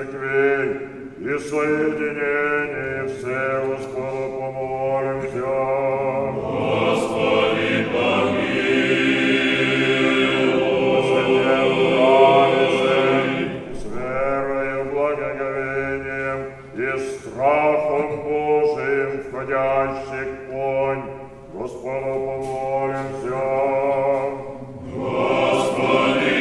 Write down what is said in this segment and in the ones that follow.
церквей и соединении все, Господу помолимся. Господи, помилуй. С верою, благоговением и страхом Божиим входящих понь, Господу помолимся. Господи,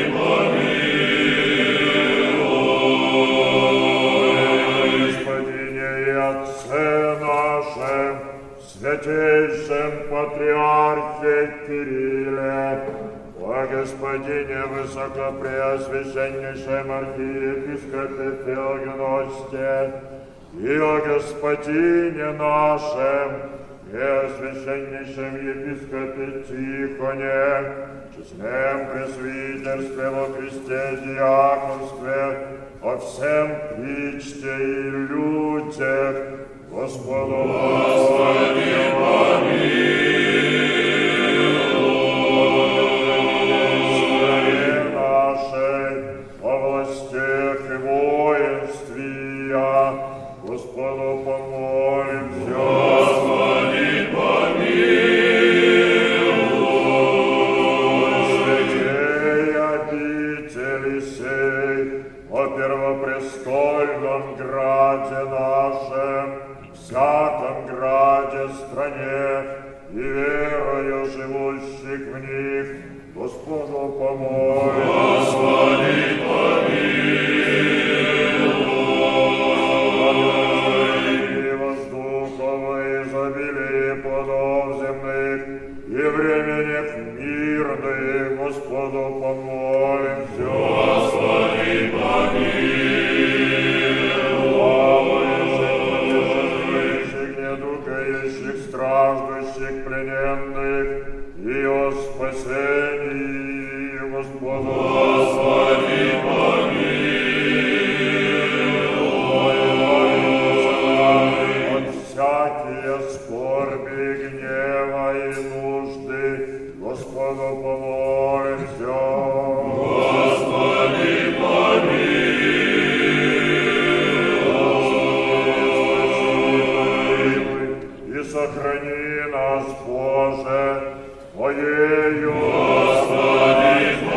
помилуй. Господине и Отце нашем, святейшем Патриархе Кирилле, о Господине Высокопреосвященнейшем Архиепископе Феогносте, и о Господине нашем, Преосвященнейшем Епископе Тихоне, честном пресвитерстве во Христе диаконстве, о всем причте и людях, Господу Господи, помилуй. нашей, о властях и воинствия, Господу помолимся. Господи, помилуй. Святей обители сей, о первопрестольном граде нашем, всяком граде, стране и верою живущих в них, Господу помолимся. Господи, помилуй. И воздуховое изобилие плодов земных и временных мирных, Господу помолимся. Господи, помилуй. Живущих, недугающих, страждущих, плененных, и о спасении, Господу. Господи, помилуй. От всякие скорби, гнева и нужды, Господу помолимся. Господи, помилуй. И сохрани нас, Боже, Твоею. Господи,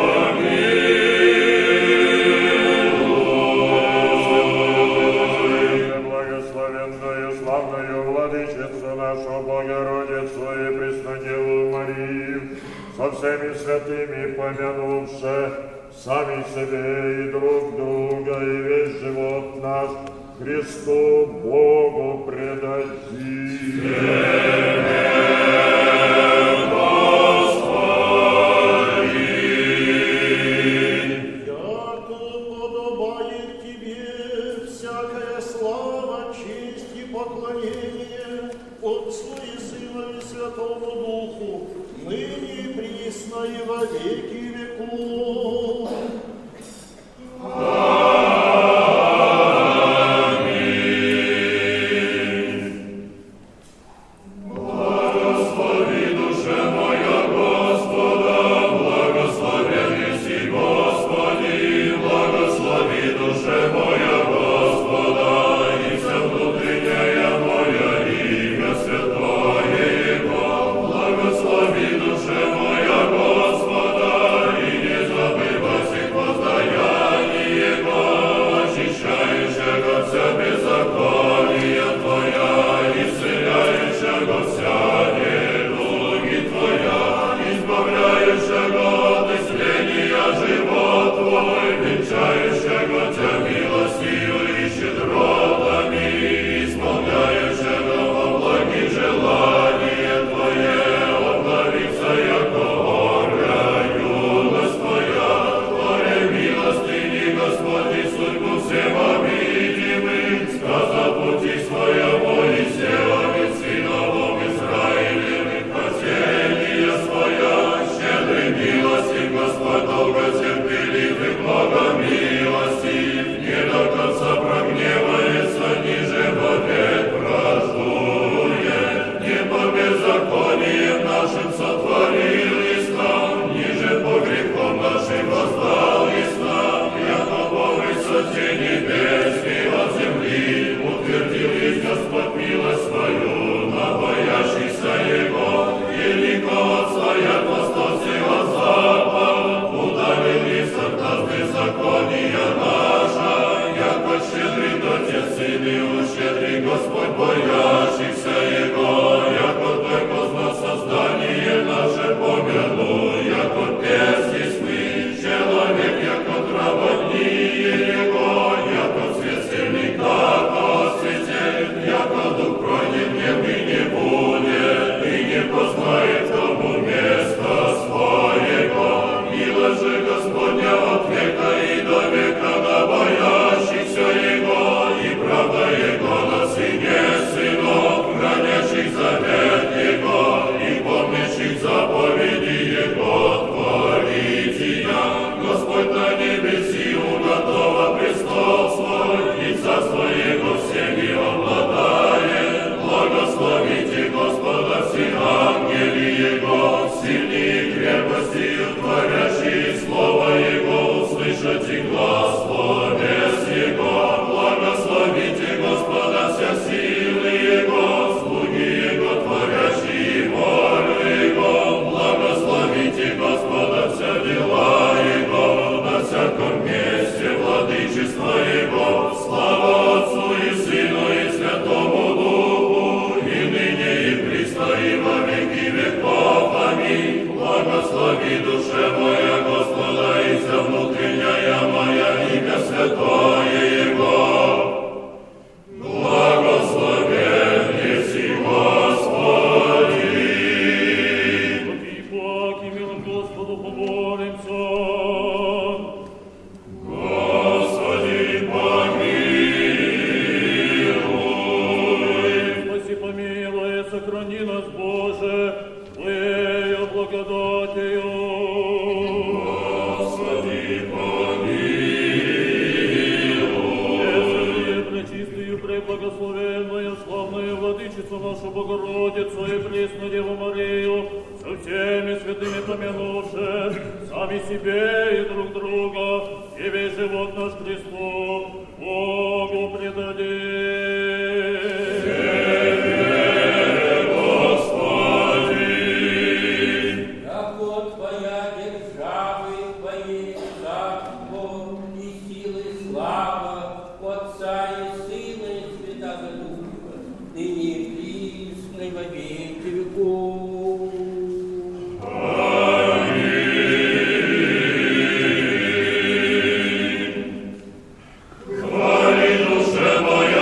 помилуй. Благословенную, славную Владычицу нашу Богородицу и Преснодеву Марию, со всеми святыми помянувши сами себе и друг друга, и весь живот наш Христу Богу предадим. Яко подобает Тебе всякая слава, честь и поклонение Отцу и Сыну и Святому Духу, ныне и присно и во веки веков. Благослови душе моя Господа, благословен еси Господи, благослови душе моя Господа, и вся внутренняя моя имя святое Его. Благослови душе моя Господа, милу щедрый Господь, боящихся Его, яко только зна создание наше помянул, яко перст есть мы, человек, яко траводние Его, яко свет сильный, како светель, яко дух пройдет, небы не будет, и не познает тому места своего. Милость же Господня от века и до века на боящихся Его, и правда Его на сыне сынов, хранящих завет Его, и помнящих заповеди Его творития. Господь на небеси уготова престол свой, и царство Его всеми обладает. Благословите Господа все ангели Его, сильные крепостью творящие слово Его, услышите глаз словес Его. Благословите Господа вся силы Его, слуги Его, творящие волю Его. Благословите Господа вся дела Его, на всяком месте владычество Его. Слава Отцу и Сыну и Святому Духу, и ныне и присно и во веки веков. Аминь. Благослови душе моя Господа, и вся внутренняя моя имя святое Его. Благословен еси Господи. И паки милым Господу помолимся. Господи, помилуй. Спаси, помилуй, сохрани нас, Боже, Твоею благодатью. Господи, помилуй. Пречистую, преблагословенную, славную Владычицу нашу Богородицу и пресную Деву Марию, со всеми святыми помянувши, сами себе и друг друга, и весь живот наш Христу, Богу предадим. Яко Твоя державы, Твоей царство и силы слава Отца и Сына и Святого Духа, ныне и присно и во веки веков. Хвали душе моя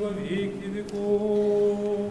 во веки веков.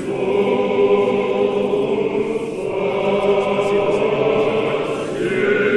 Спасибо, Господь.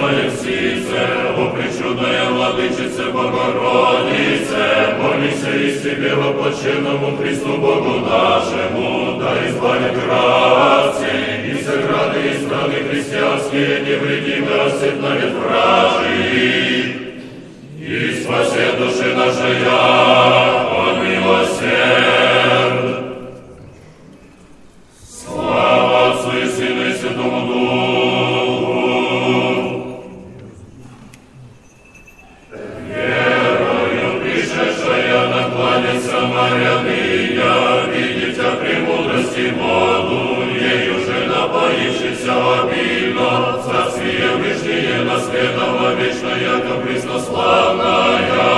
Алексице, о пречудная владычице Богородице, молися и себе воплощенному Христу Богу нашему, да избавит грации, и сограды и страны христианские невредимы осетнает вражий, и спасе души нашей, он милосерд. Слава Отцу и Сыну и Святому Духу. Верою пришедшая наклонится моряныня, видите премудрости воду, ею же напоившийся обильно, царствие вышнее наследова вечная, яко преснославная.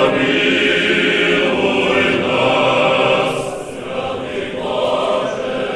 Помилуй нас,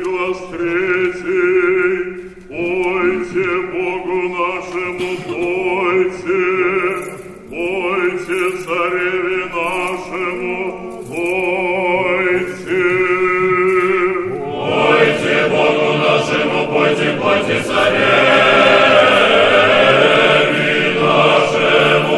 глас третий, пойте Богу нашему, пойте, пойте цареве нашему, пойте. Пойте Богу нашему, пойте, пойте цареве нашему,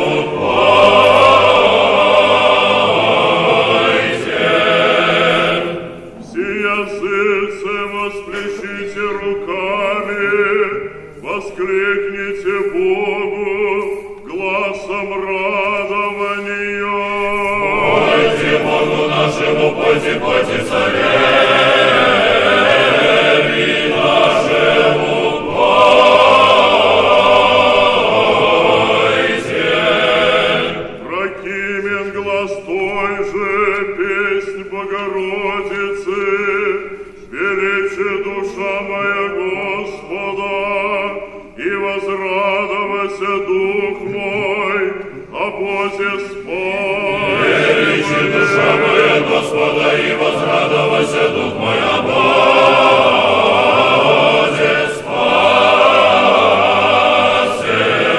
пойте. Все языцы восплещите руками, воскликните Богу гласом радования. Пойте Богу нашему, пойте, пойте цареве нашему, пойте. Прокимен глас той же, песнь Богородицы, величи душа моя Господа, и возрадовался дух мой, о Бозе спаси. Величи душа моя Господа, и возрадовался дух мой, о Бозе спасе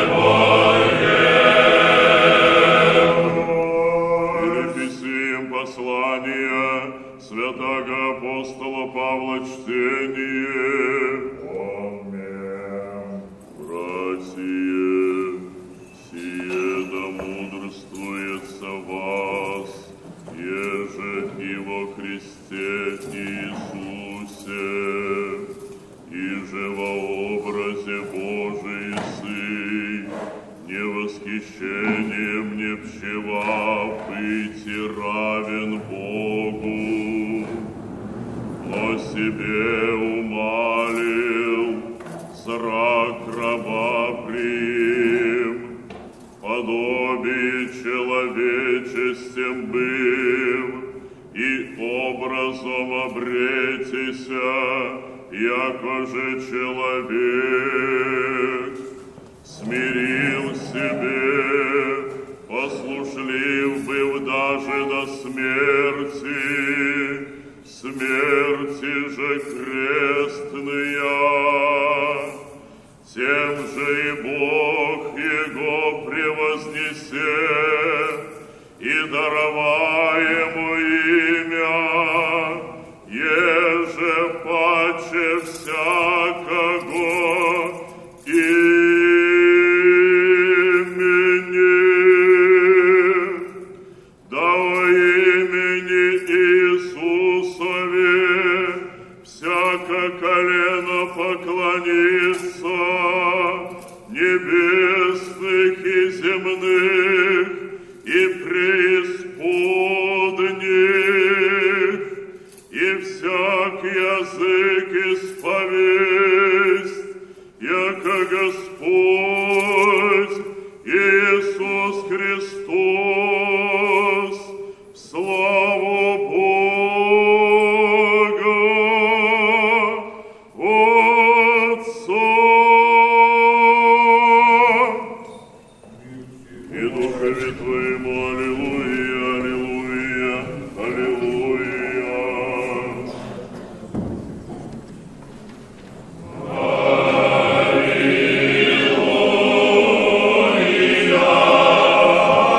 моем. Переписуем послание святого апостола Павла чтение. Аминь. Братья, сие да мудрствуется вас, еже и во Христе Иисусе, и же во образе Божий Сын, не восхищением не пчевав быть равен Богу, но себе умалил, зрак раба приим, подобие человечестем быв, и образом обретися, яко же человек, смирил себе, послушлив быв даже до смерти, смерти же крестная. Тем же и Бог его превознесе, и дарова ему имя, еже паче всякого имени. Да во имени Иисусове всяко колено поклонится, небесных и земных, и преисподних, и всяк язык исповесть, яко Господь Иисус Христос, в славу Бога Отца и Духове Твоему. Аллилуйя, аллилуйя, аллилуйя. Аллилуйя.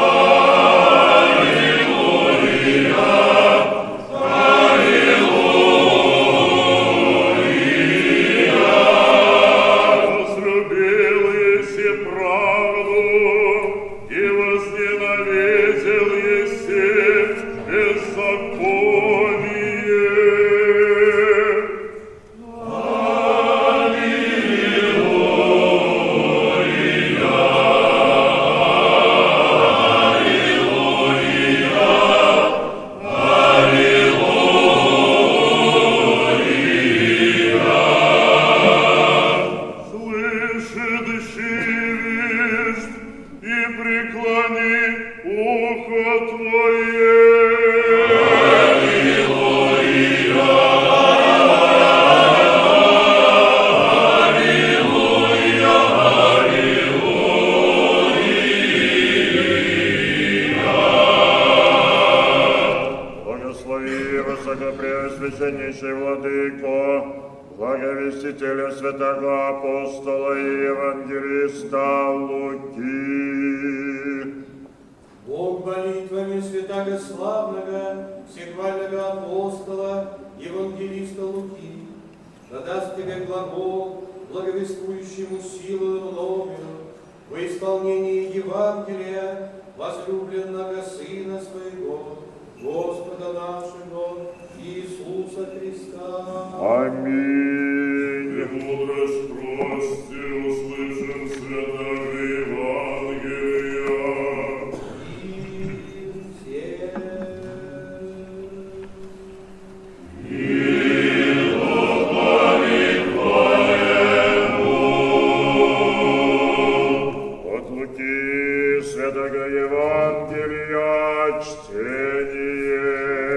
благовестителя святого апостола и евангелиста Луки. Бог молитвами святаго славного, всехвального апостола, евангелиста Луки, да даст тебе глагол, благовествующему силу новую, во исполнении Евангелия, возлюбленного Сына Своего, Господа нашего, Иисуса Христа. Аминь. Премудрость прости, услышим святого Евангелия. От Луки святого Евангелия чтение.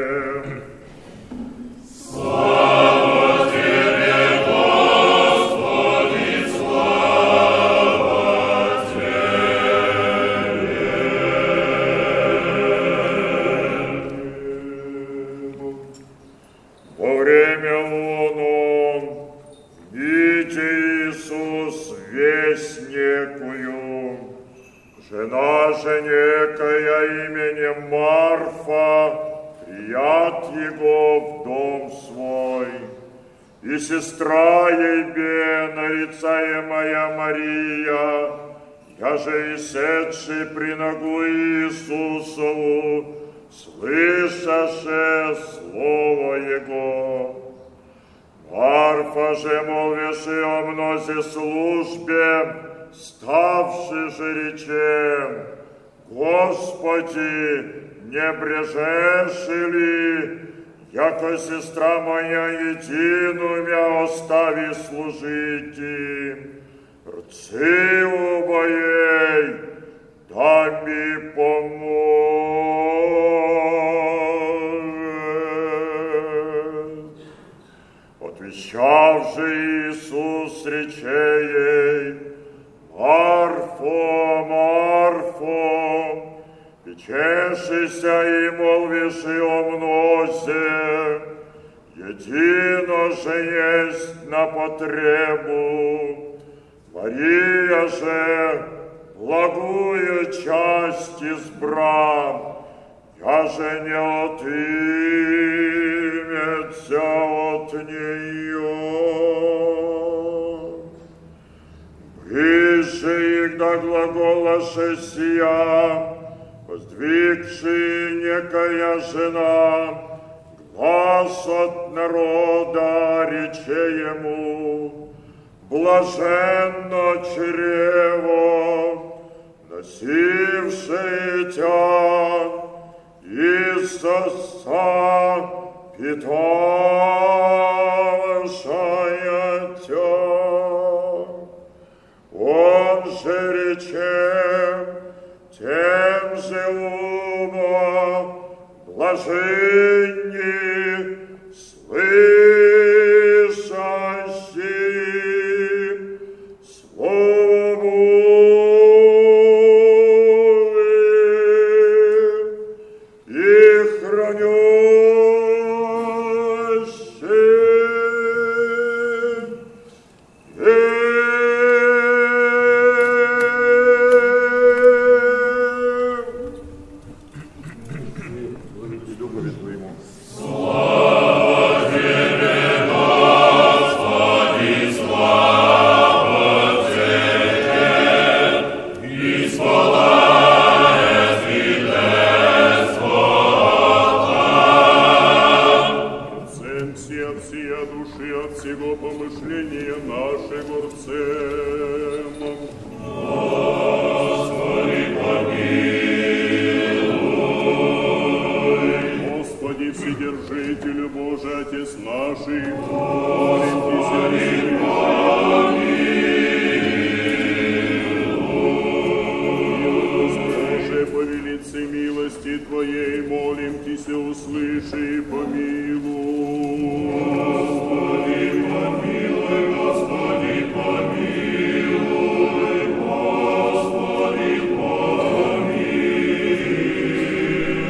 Во время луну видите Иисус весть некую, жена же некая именем Марфа, прият его в дом свой, и сестра ейбе, нарицаемая Мария, яже иседший при ногу Иисусову, слышаше слово Его. Марфа же, молвиши о мнозе службе, ставши же рече: Господи, не брежеши ли, яко сестра моя едину мя остави служити, рцы убоей, да ми поможет. Отвечав же Иисус, рече ей: Марфо, Марфо, печешися и молвиши о мнозе, едино же есть на потребу, Мария же благую часть избра, я же не отымется от нее. Выше их до глагола сия, воздвигши некая жена, глас от народа, рече ему: блаженно чрево, носившее тя, и соса питавшая тя. Он же рече тем же ума, блаженни слышащи слово Божие и хранящи.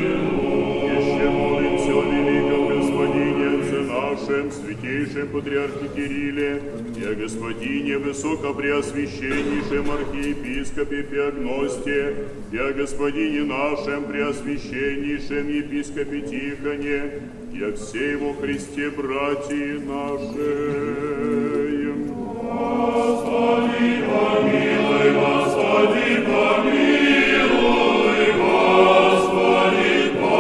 Святейшем Патриархе патриархе Кирилле, и о господине высокопреосвященнейшем архиепископе Феогносте, и о господине нашем преосвященнейшем епископе Тихоне, и о всей во Христе братьи наши. Господи, помилуй, Господи, помилуй, Господи,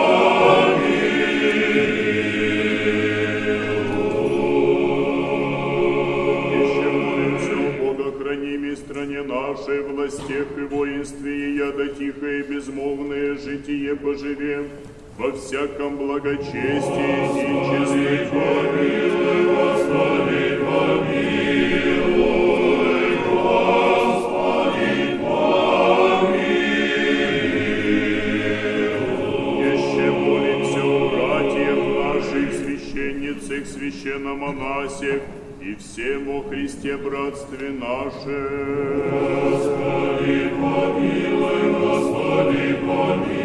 помилуй. Еще молимся у Бога, храними стране нашей, властях и воинстве, и яда тихое и безмолвное житие поживем, во всяком благочестии и чистоте. Помилуй, Господи, помилуй, Господи, помилуй. Еще молимся о братьях наших, священницах, священномонасях и всем о Христе братстве наше. Господи, помилуй, Господи, помилуй.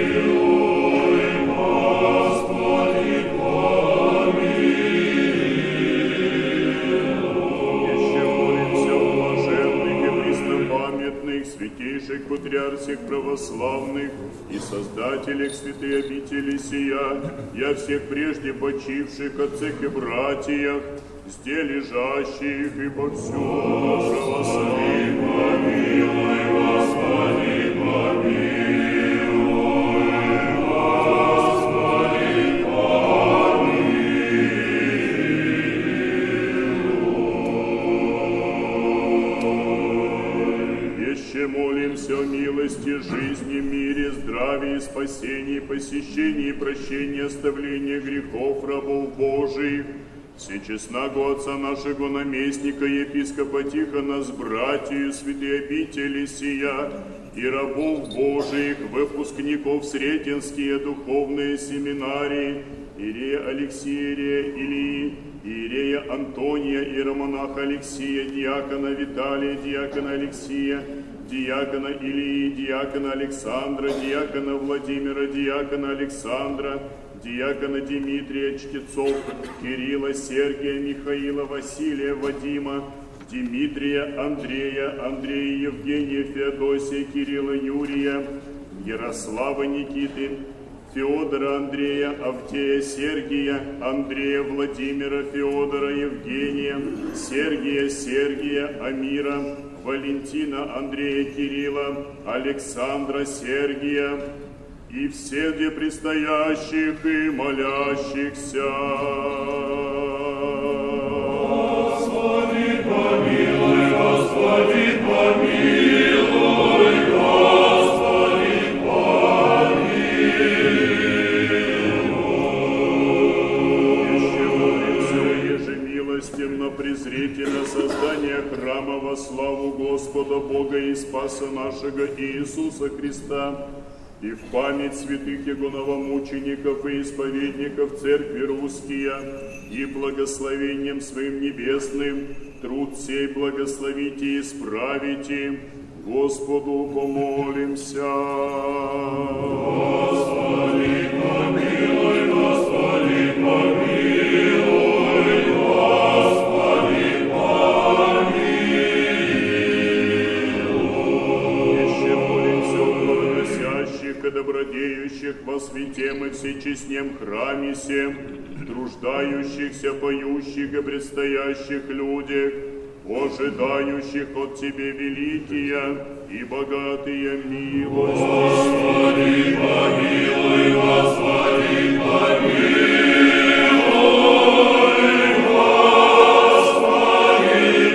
Святейших патриарсих православных и создателях святой обители сия, я всех прежде почивших отцах и братьях, зде лежащих и повсюду православных. Помилуй, Господи, помилуй, Господи, помилуй. Еще молимся о милости, жизни, мире, здравии, спасении, посещении и прощении, оставлении грехов рабов Божиих, всечестного Отца нашего наместника, епископа Тихона, с братьями святой обители сия, и рабов Божиих, выпускников Сретенские духовные семинарии, Иерея Алексия, Иерея Илии, Иерея Антония, иеромонаха Алексия, диакона Виталия, диакона Алексия, диакона Илии, диакона Александра, диакона Владимира, диакона Александра, диакона Дмитрия, чтецов Кирилла, Сергия, Михаила, Василия, Вадима, Дмитрия, Андрея, Андрея, Евгения, Феодосия, Кирилла, Юрия, Ярослава, Никиты, Феодора, Андрея, Авдея, Сергия, Андрея, Владимира, Феодора, Евгения, Сергия, Сергия, Амира, Валентина, Андрея, Кирилла, Александра, Сергия и все где предстоящих и молящихся. Господи, помилуй, Господи, помилуй, Господи, помилуй. Еще молимся ежемилостивно, презрительно создание храма во славу Господа Бога и Спаса нашего Иисуса Христа, и в память святых Его новомучеников и исповедников Церкви Русские, и благословением Своим небесным труд сей благословите и исправите. Господу помолимся. Господи, помилуй, Господи, помилуй, Господи, помилуй. Еще молимся о благоносящих и добродеющих во святем и всечестнем храме сем, труждающихся, поющих и предстоящих людях, ожидающих от Тебе великие и богатые милости. Господи, помилуй, Господи, помилуй, Господи,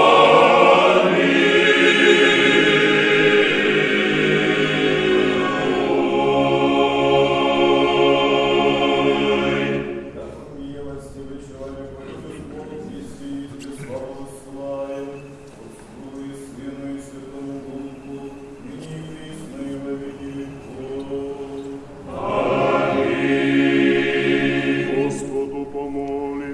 помилуй. Милостивый человек, Господь Бог, Христе, славу славим, Отцу и Сыну и Святому Духу, ныне и присно и во веки веков. Господу помолимся.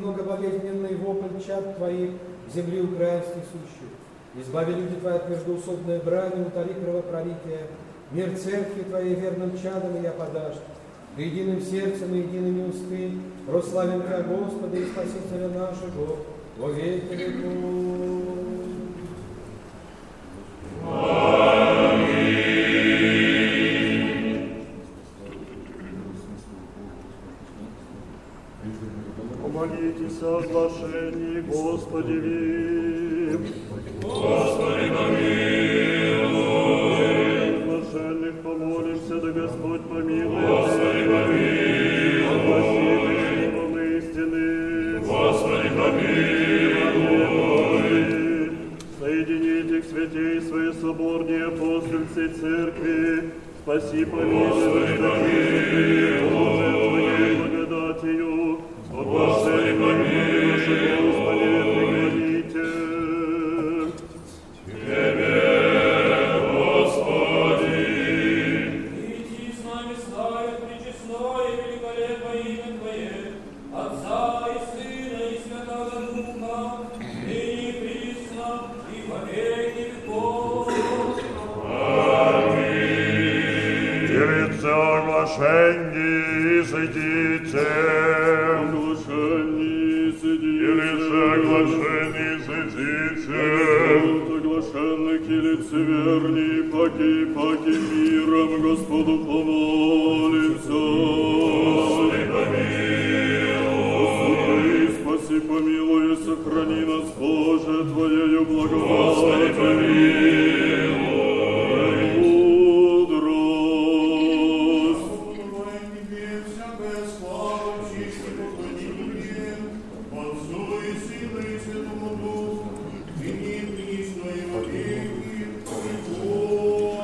благоболезненный вопль чад Твоих, земли украинской сущих. Избави люди Твои от междоусобной брани, утоли кровопролития. Мир церкви Твоей верным чадом я подашь. Да единым сердцем и едиными устами прославим Тебя, Господа и Спасителя нашего, во веки веков. Помолитесь о оглашении, Господи, вим. Господи, помилуй. Блаженных помолимся, да Господь помилует. Господи, помилуй. Спасибо словом истины. Господи, помилуй. Соедините к святейшей соборней апостольской церкви. Спаси, помилуй, Твоей благодатью. Господи, помилуй. Господи, преклоните. Тебе, Господи. Иди с нами славит пречестное и великолепное имя Твое, Отца и Сына и Святого Духа, ныне и присно, и во веки веков. Аминь. Девица оглашенье, изыдите. Оглашенных и лицеверней, паки миром Господу помолимся. Господи, помилуй. Спаси, помилуй и сохрани нас, Боже, Твоею благодатью. Господи, помилуй. Мудрость. Тебе всякая слава, честь и поклонение, Отцу и Сыну и Святому Духу, ныне и присно и во веки веков.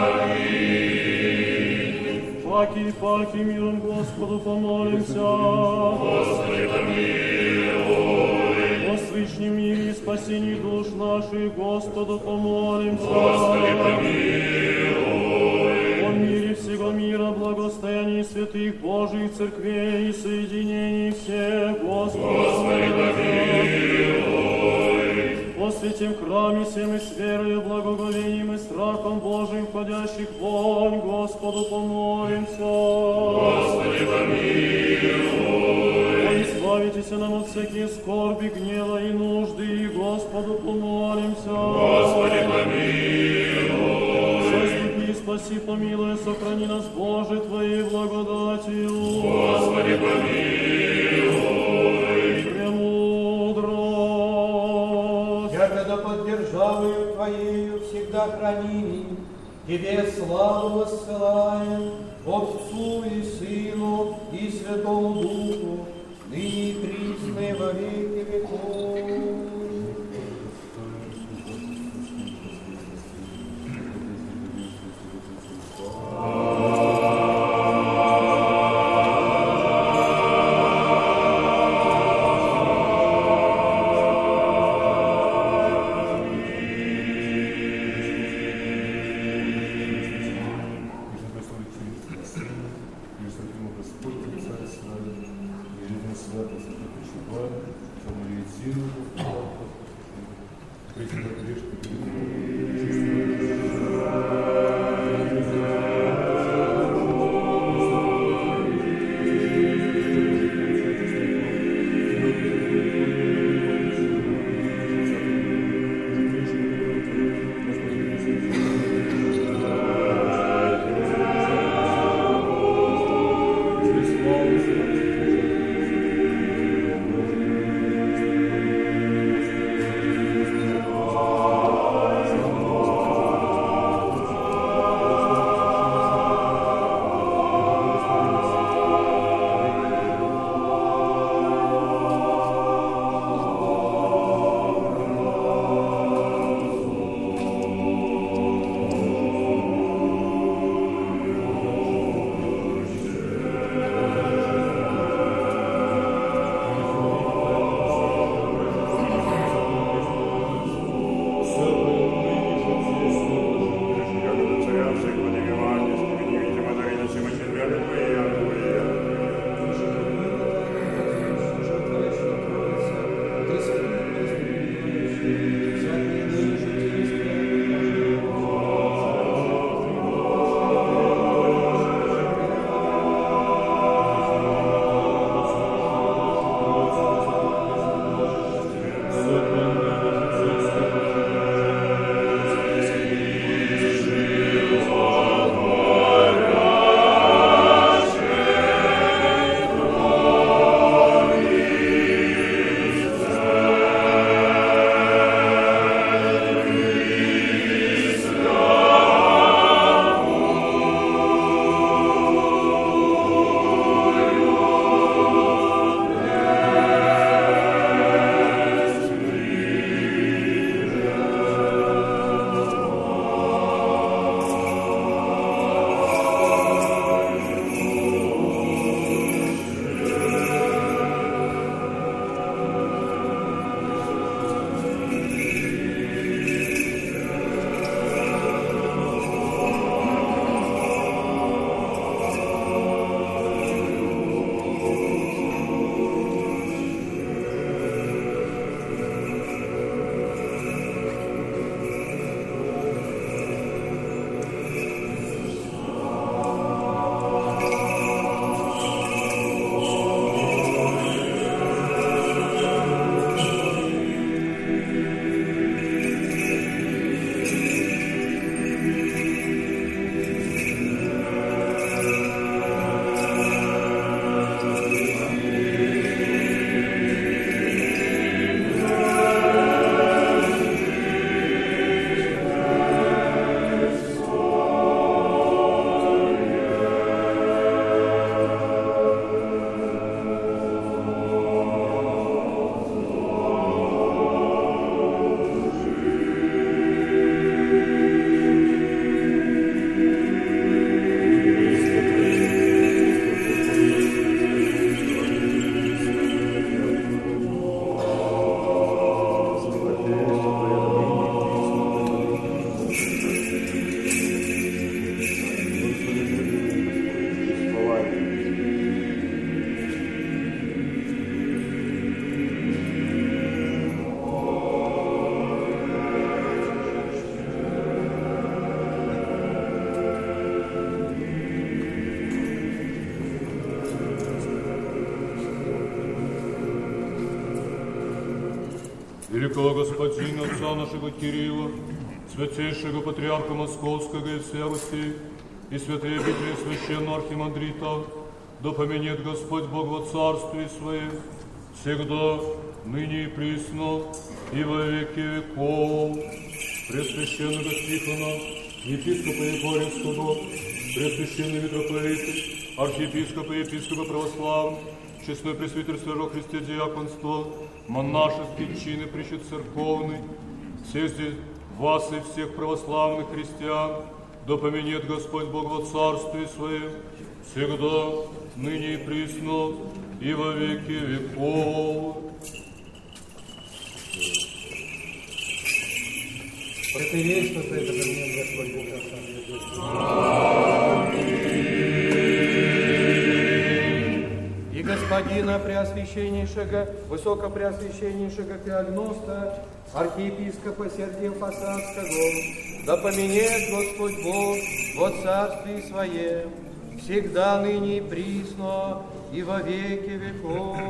Аминь. Паки, миром Господу помолимся. Господи, помилуй. О свыше мире и спасении душ наших Господу помолимся. Господи, помилуй. О мире всего мира, благостоянии святых Божьих церквей и соединении всех Господу помилуй. О святем храме всем и с верою, благоговением и страхом Божьим входящих вонь Господу помолимся. Господи, помилуй. О избавитесь нам от всяких скорби, гнева и нужды, и Господу помолимся. Господи, помилуй. Заступи, спаси, помилуй, сохрани нас, Боже, Твоей благодатью. Господи, помилуй. Премудрость. Ягода под державою Твоею всегда храними, Тебе славу воссылаем, Отцу и Сыну и Святому Духу, ныне и присно и во веки веков. великого господина, отца нашего Кирилла, святейшего патриарха Московского и всех Руси, и святые обители священного архимандрита, да поменет Господь Бог во царстве Своем, всегда, ныне и присно, и во веки веков. Пресвященного Тихона, епископа Егорьевского, пресвященный митрополиты, архиепископа и епископа православных, честной пресвитерства во Христе диаконства, монашеские чины причет церковный, всех здесь вас и всех православных христиан, да поменет Господь Бог во царстве Своем, всегда, ныне и присно, и во веки веков. Протоиерейство это поменет Господь Бог во царстве Своем. И господина Преосвященнейшего, Высокопреосвященнейшего Феогноста, архиепископа Сергия Посадского, да поменет Господь Бог во царстве Своем, всегда, ныне и присно, и во веки веков.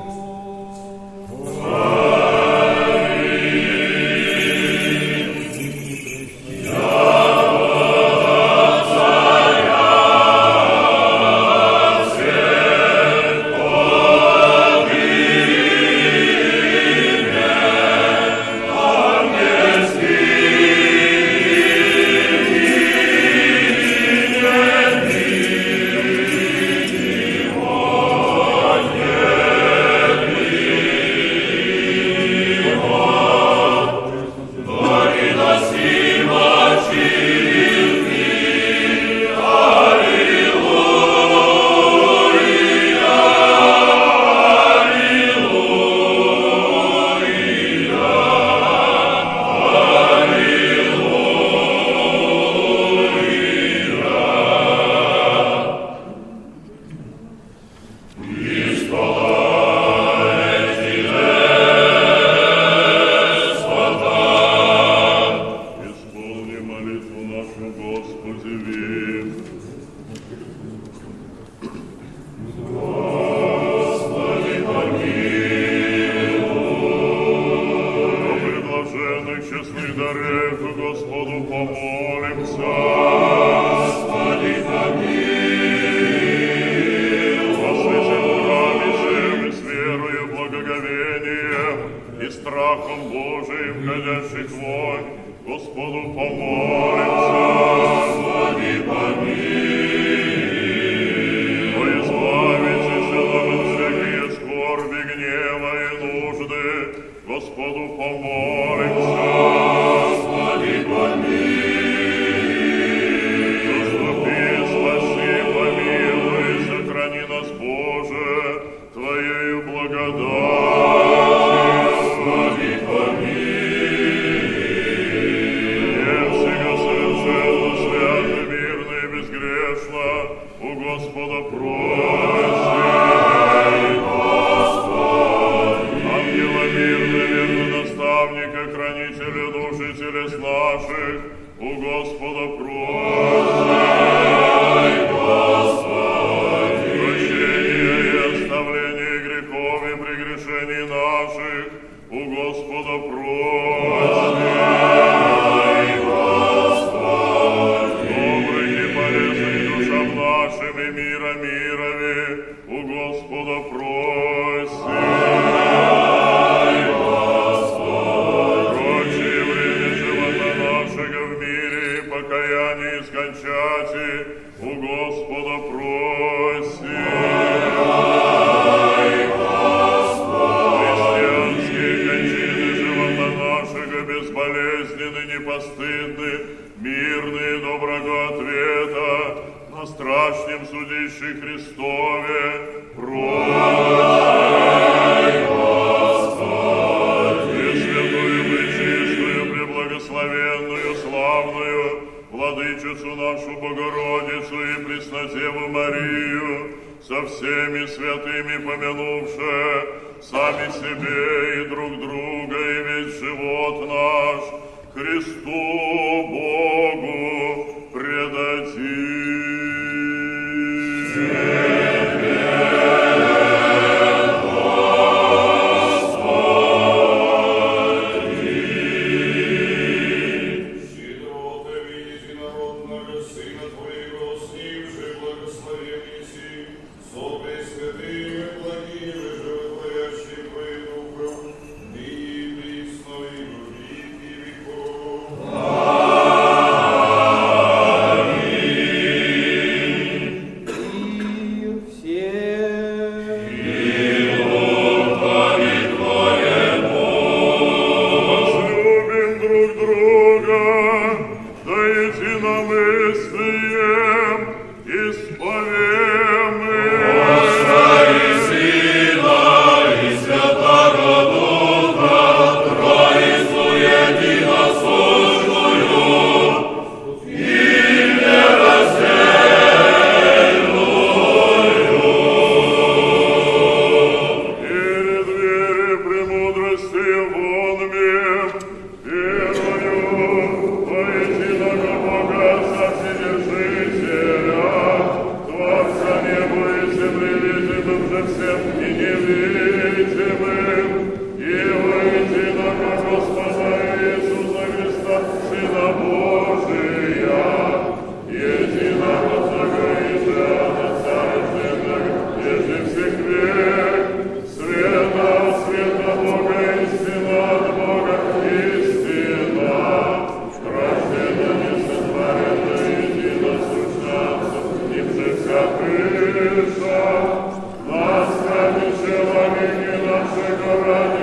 премудрости вон мир, верую во единого Бога Вседержителя, Творца неба и земли, видимым же всем и невидимым, и во единого Господа Иисуса Христа, Сына Божия, единого Бога и Отца и Сына, еже всех век, света Бога, истина от Бога, истина, рождена, несотворена, едино сущаться, им же вся пыша, ласками человеки нашего ради,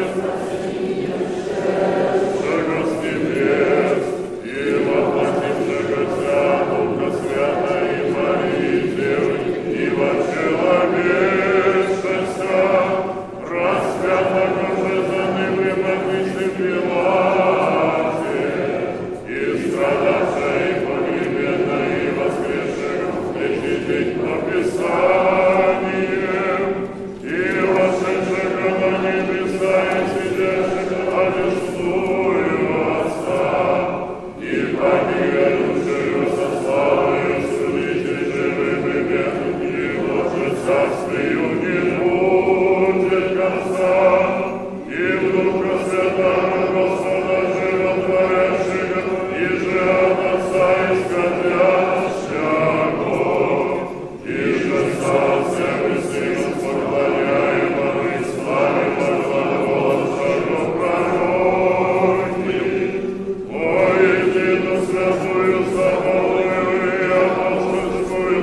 Шего с небес, и воплотим Шего Вся, Духа Свята и Марии Девы, и во человечества, распятого же за ныне подвижным Пилате, и страдавшего и погребенного и воскресшего, лечить по Писаниям, и вошедшего на небеса и сидящего одесную Отца, и победившего со славою судить живым и мертвым, его же царствию не будет конца, и в Духа Святого Господа животворящего, и же от Отца исходящего, и же Царствия Христос поклоняемого и славимого Господа пророками, о единую святую соборную и апостольскую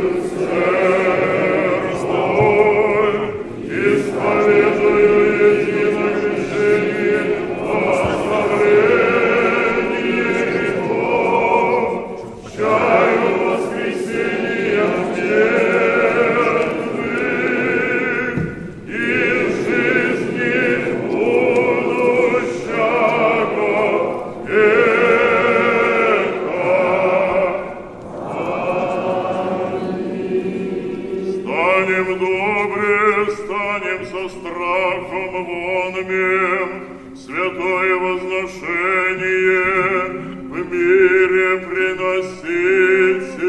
церковь, исповедую едино крещение во оставление грехов, чаю воскресения мертвых и жизни будущего века. Станем добре, станем со страхом вонмем, святое возношение в мире приносите.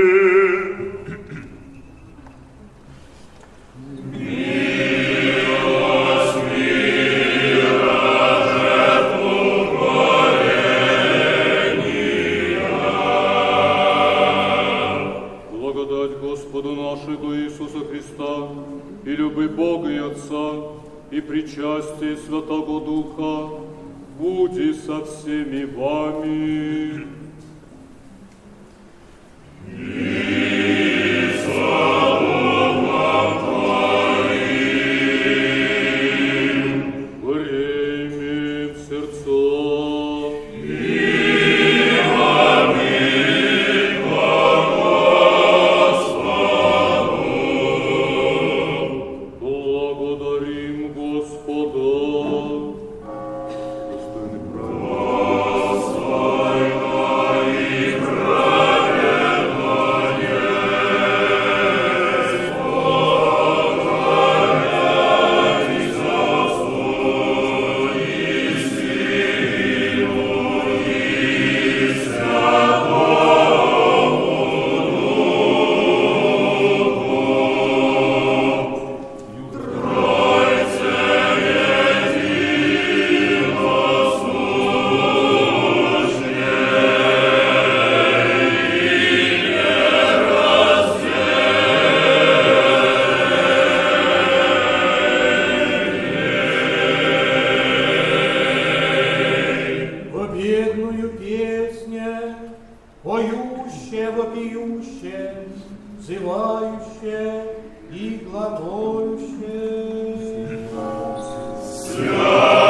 Благодать Господу нашему Иисуса Христа, и любы Бога и Отца, и причастие Святого Духа, буди со всеми вами. Время сердца. Благодарим Господа. Достойный Победную песня, поющая, вопиющая, взывающая и глаголющая.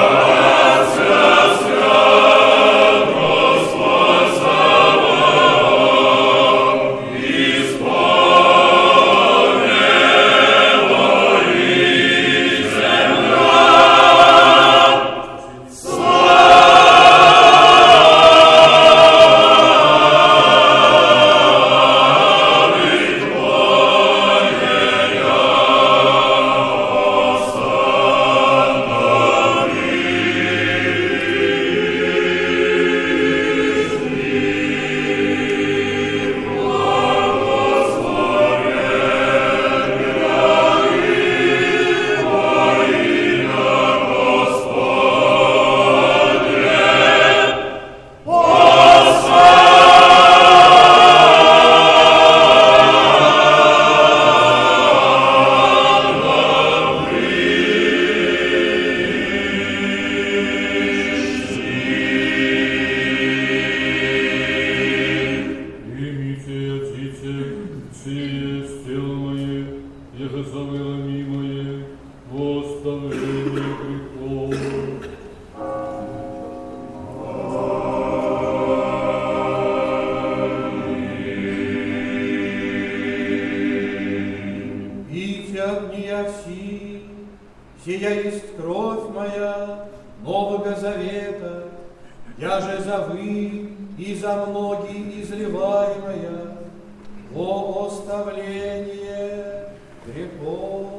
Нового Завета, я же за вы и за многие изливаемая во оставление грехов.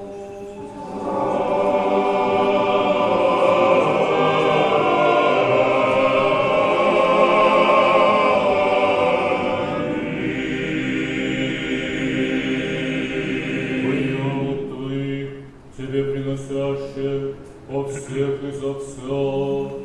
Тебе приносящее о всех из Отца.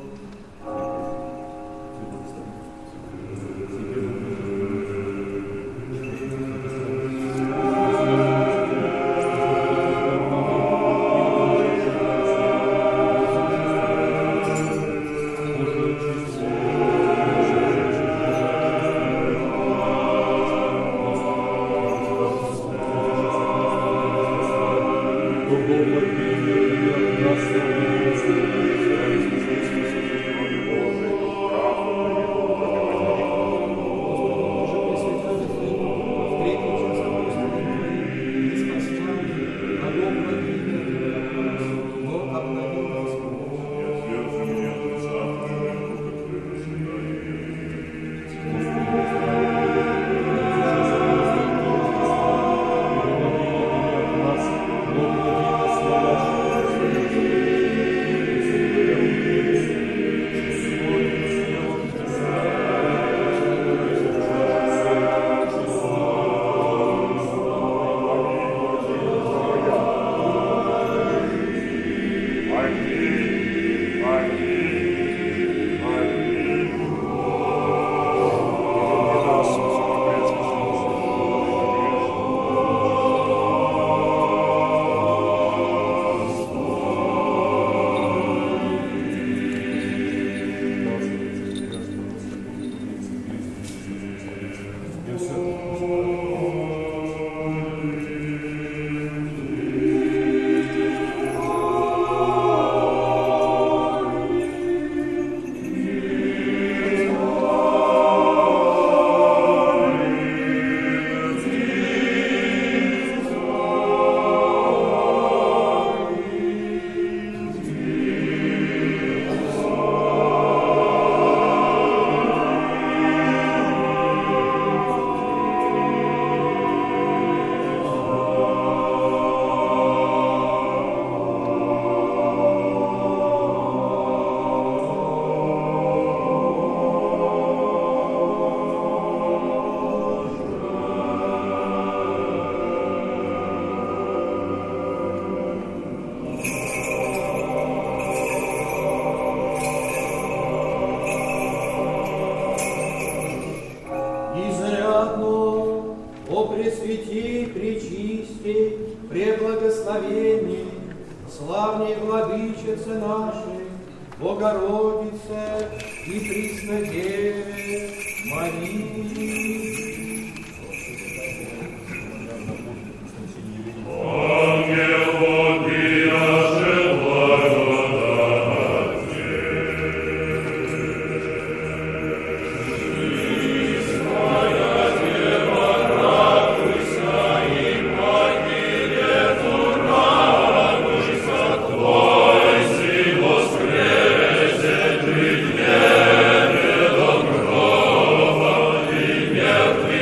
Преблагословенней, славней Владычице нашей, Богородице и Преснодеве Марии. Yeah.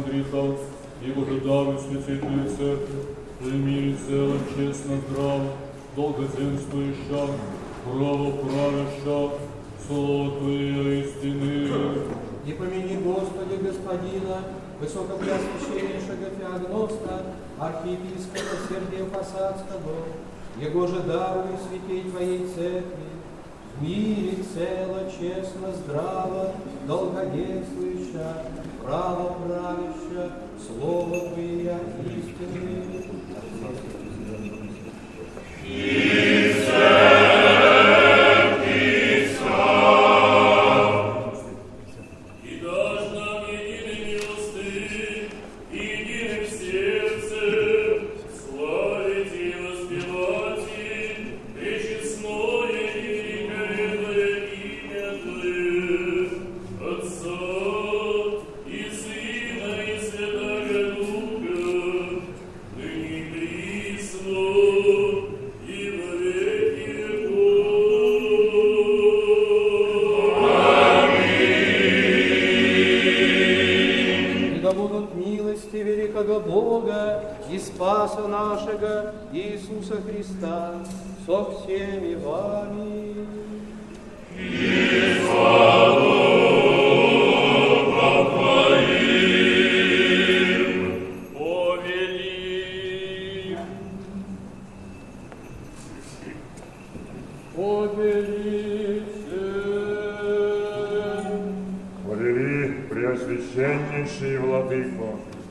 архимандрита, и Боже даруй святителю церкви, в мире целом, честно, здраво, долгоденствующа, правоправяща, слово Твое истины. И помяни, Господи, Господина, высокопреосвященнейшего Феогноста, архиепископа Сергия Посадского, его же даруй святей Твоей церкви, в мире цело, честно, здраво, долгоденствующа, правоправяща, слово Твое истины. Спаса нашего Иисуса Христа со всеми вами. И славу Твоим повели. Повели Преосвященнейший Владыко.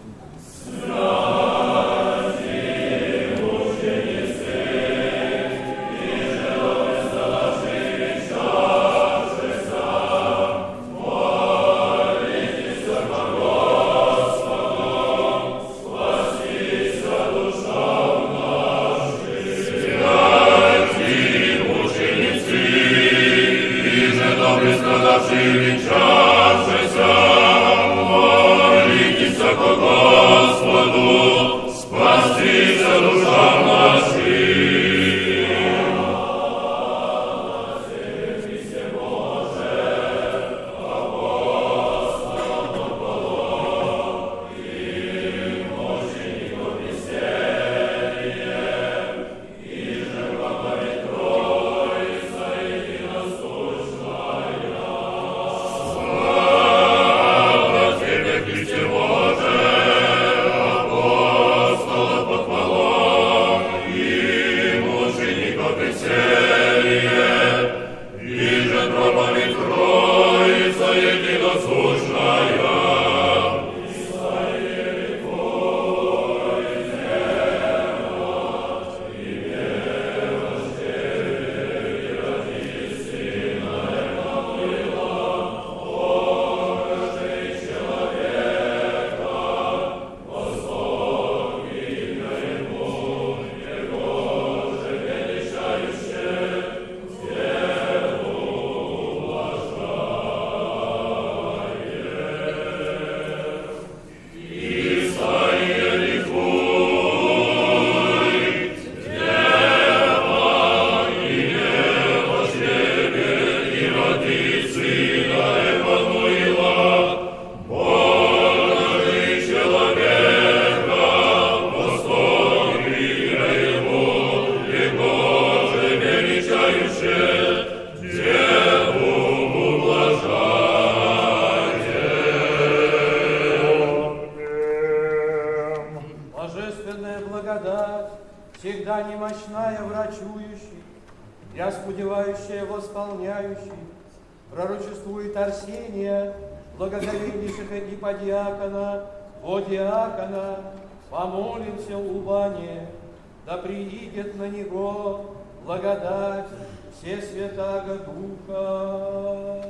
всегда немощная врачующий, я сподевающая восполняющий, пророчествует Арсения, благоговейнейшего иподиакона, о диакона, помолимся убане, да приидет на него благодать все святаго Духа.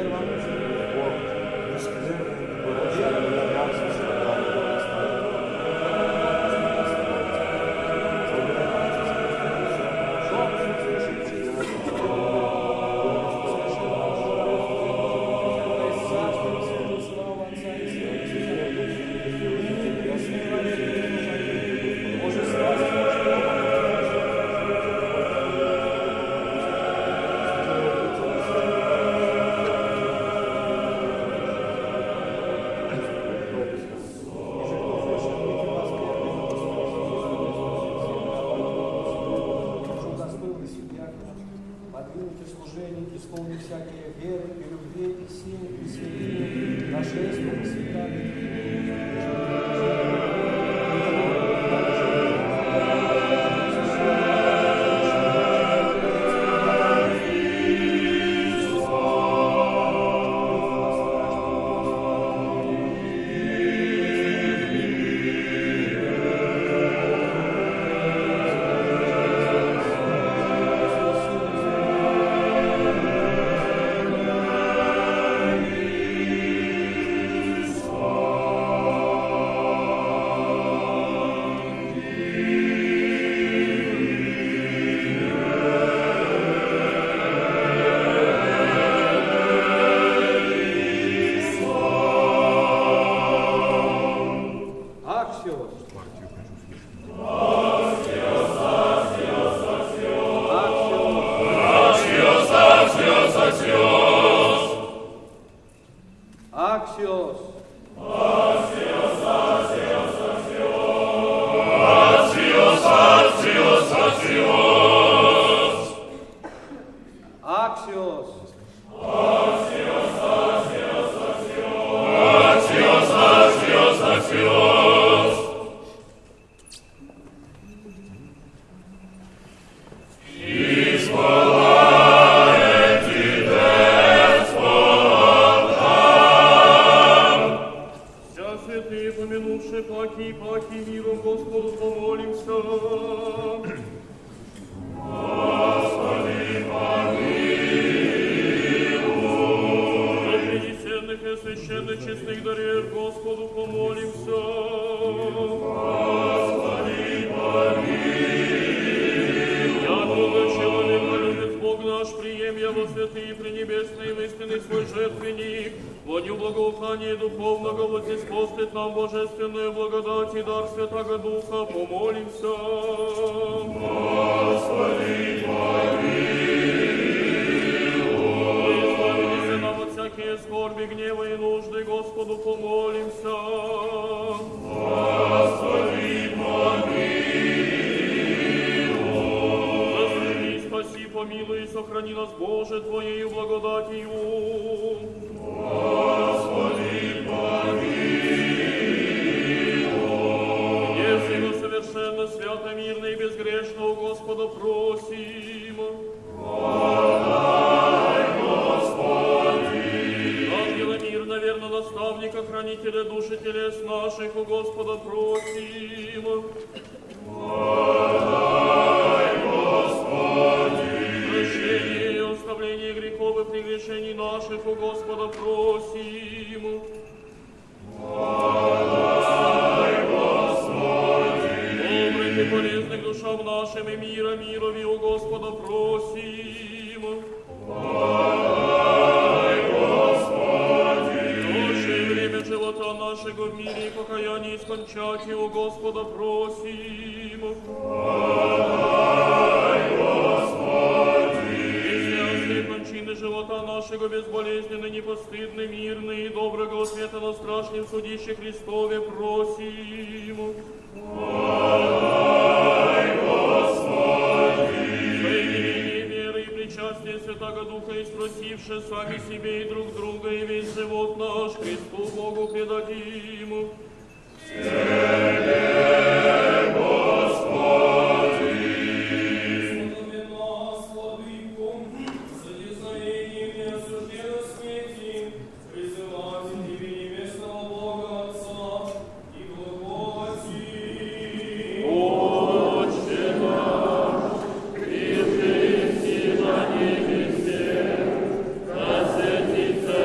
Святится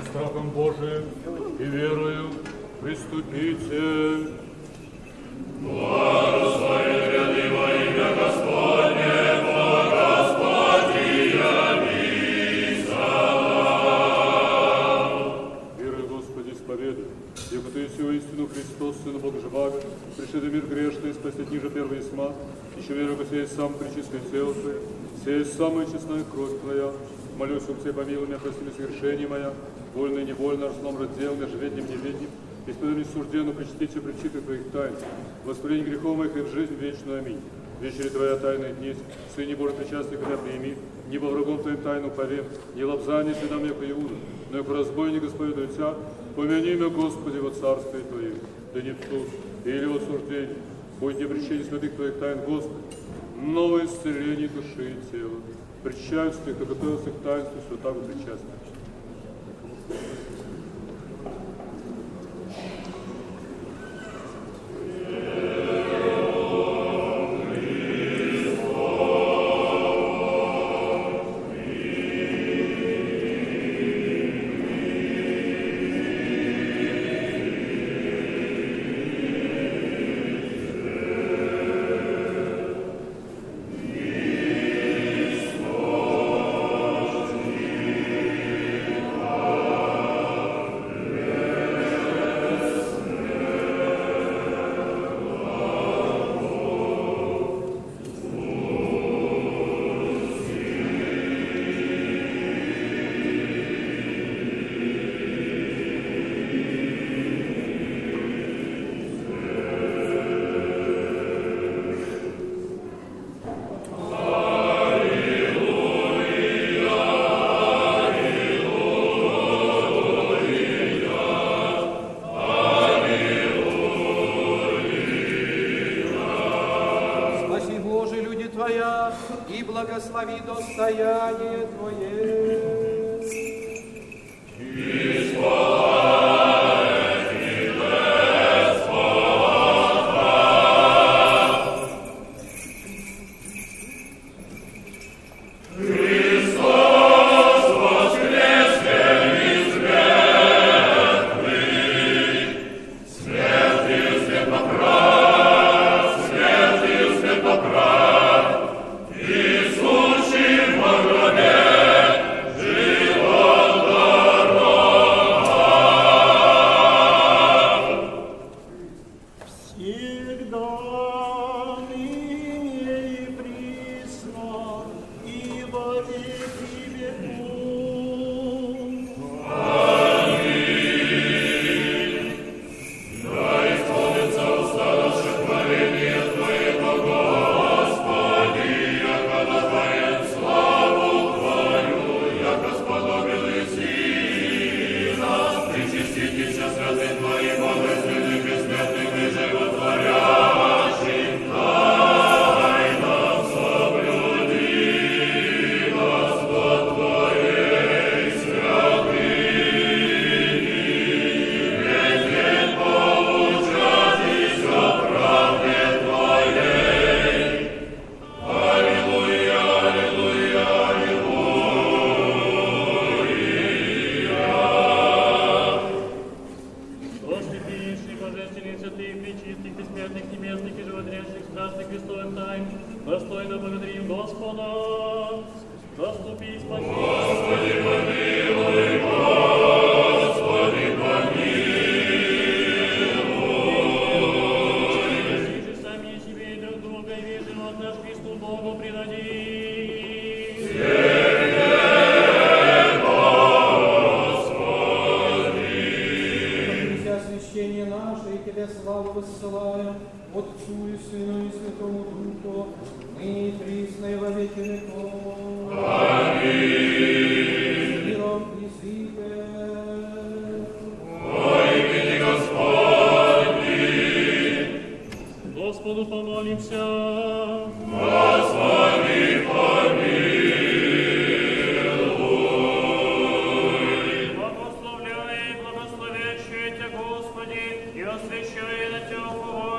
страхом Божиим и верою приступите. Благословен ряды во имя Господне, Господия Веруй, Господи, исповедуй, яко Ты сию истину Христос, Сын Бог живаго, пришли в мир грешный, спасет ниже первый сма, еще верую, что сей сам причистое тело Твое, сей самая честная кровь Твоя, молюсь, об Тебе помилуй меня, прости мне согрешения моя, вольно и невольно, рожденном разделом, живедним, неведним, исповедуй сужденную причастите причиты Твоих тайн, воспаление грехов моих и в жизнь вечную. Аминь. Вечери Твоя тайная днесь, Сыне Божий причастный, когда прими, не во врагом Твоим тайну повем, не лобзание следам, яко Иуда, но яко разбойник исповедую Тя, помяни меня, Господи, во царстве Твоем, да не в суд или в осуждение, будь не обречение святых Твоих тайн, Господи, новое исцеление души и тела. Причащаюсь Ты, кто готовился к таинству святого причастия. Благослови достояние Твое.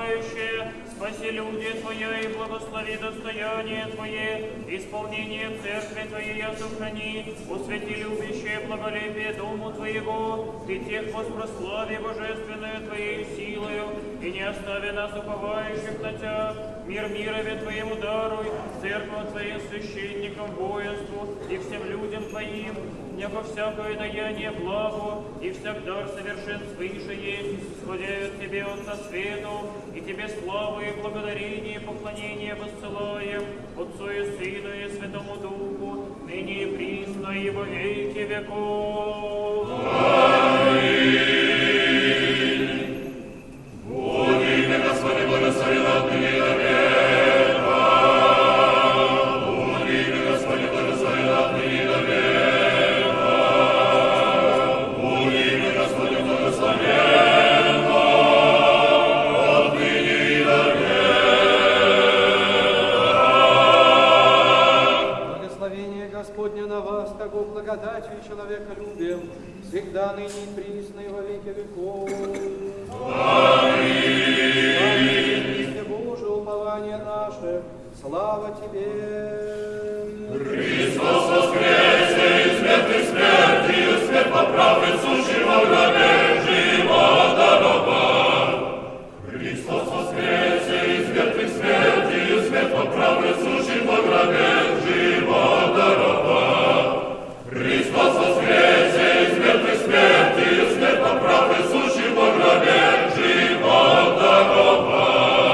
Спаси люди Твое и благослови достояние Твое, исполнение усвети любящее благолепие Дому Твоего, Ты тех воспрослави божественную Твоей силою, и не остави нас уповающих на Тя, мир мирове Твоему даруй, церковь Твоим священникам, воинству и всем людям Твоим, яко всякое даяние благо, и всяк дар совершен свыше есть, сходяют Тебе Отца Свету, и Тебе славу и благодарение и поклонение воссылаем, Отцу и Сыну и Святому Духу, ныне и присно и во веки веков. Аминь. Будь имя Господне благословен отныне до века. Будь имя Господне благословен отныне до века. Будь имя Господне благословен отныне и до века. Благословение Господне на вас, того благодатью и человеколюбием, всегда ныне и присно и во веки веков. Аминь. Боже, упование наше, слава Тебе. Христос воскресе из мертвых смертью, свет поправит сущего в гробе, живота раба. Христос воскресе из мертвых смертью, свет поправит сущего в гробе, живота раба. Христос воскресе из мертвых смертью, свет поправит сущего в гробе, живота раба.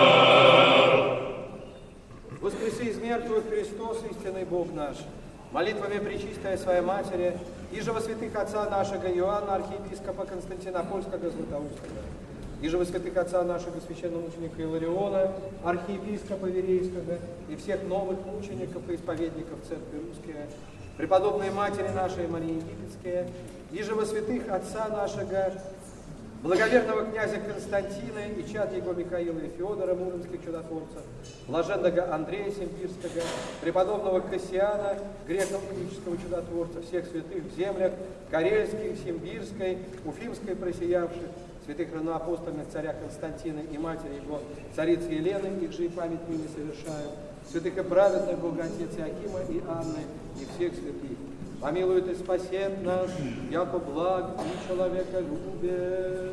Воскреси из мертвых Христос, истинный Бог наш. Молитвами Пречистой Своей Матери, иже во святых отца нашего Иоанна, архиепископа Константинопольского Златоустого, иже во святых отца нашего священномученика Илариона, архиепископа Верейского и всех новых мучеников и исповедников Церкви Русской, преподобной Матери нашей Марии Египетской, иже во святых отца нашего благоверного князя Константина и чад его Михаила и Феодора, муромских чудотворцев, блаженного Андрея Симбирского, преподобного Кассиана, греко-католического чудотворца, всех святых в землях, Карельских, Симбирской, Уфимской просиявших, святых равноапостольных царя Константина и матери его, царицы Елены, их же и память ныне совершаю, святых и праведных Богоотец Иакима и Анны, и всех святых. Помилует и спасет нас, яко благ и человеколюбие.